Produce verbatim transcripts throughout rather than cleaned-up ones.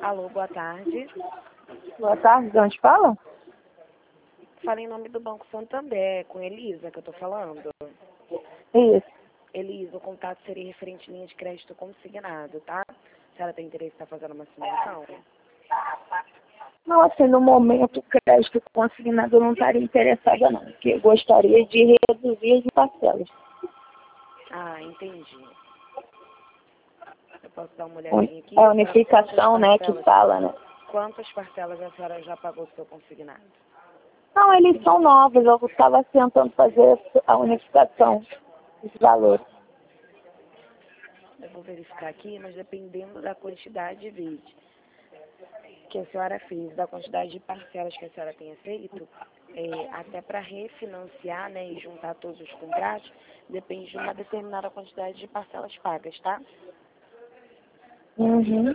Alô, boa tarde. Boa tarde, de onde fala? Fala em nome do Banco Santander, com Elisa que eu tô falando. Isso. Elisa, o contato seria referente à linha de crédito consignado, tá? A senhora tem interesse em estar fazendo uma simulação? Não, assim, no momento, o crédito consignado eu não estaria interessada não, porque eu gostaria de reduzir as parcelas. Ah, entendi. Eu posso dar uma Uni- olhadinha aqui? É a A senhora- unificação, quantas né, que parcelas- fala, né? Quantas parcelas a senhora já pagou do seu consignado? Não, eles são novos, eu estava tentando fazer a unificação dos valores. Eu vou verificar aqui, mas dependendo da quantidade de vezes que a senhora fez, da quantidade de parcelas que a senhora tenha feito, é, até para refinanciar, né, e juntar todos os contratos, depende de uma determinada quantidade de parcelas pagas, tá? Uhum.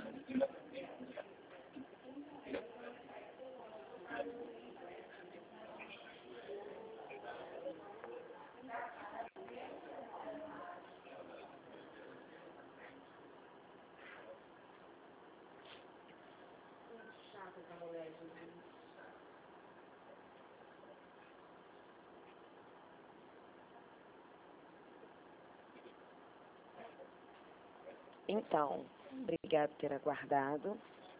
Então, obrigado por ter aguardado.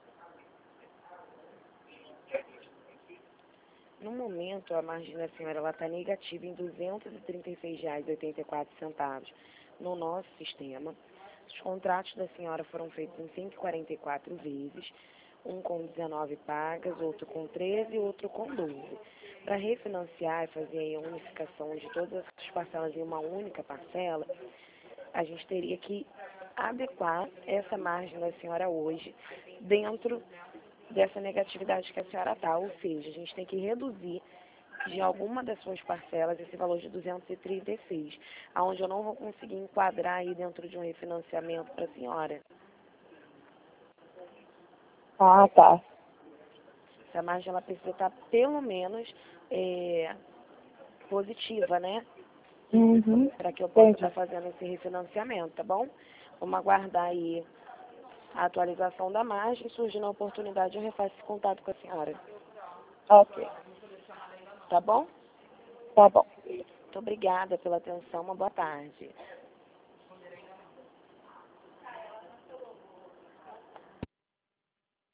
No momento, a margem da senhora está negativa em duzentos e trinta e seis reais e oitenta e quatro centavos no nosso sistema. Os contratos da senhora foram feitos em cento e quarenta e quatro vezes, um com dezenove pagas, outro com treze e outro com doze. Para refinanciar e fazer aí a unificação de todas as parcelas em uma única parcela, a gente teria que adequar essa margem da senhora hoje dentro dessa negatividade que a senhora está, ou seja, a gente tem que reduzir de alguma das suas parcelas esse valor de duzentos e trinta e seis, aonde eu não vou conseguir enquadrar aí dentro de um refinanciamento para a senhora. Ah, tá. Essa margem ela precisa estar pelo menos é, positiva, né? Uhum. Para que eu possa Entendi. estar fazendo esse refinanciamento, tá bom? Vamos aguardar aí a atualização da margem, surgindo a oportunidade, eu refaço esse contato com a senhora. Ok. Tá bom? Tá bom. Muito obrigada pela atenção, uma boa tarde.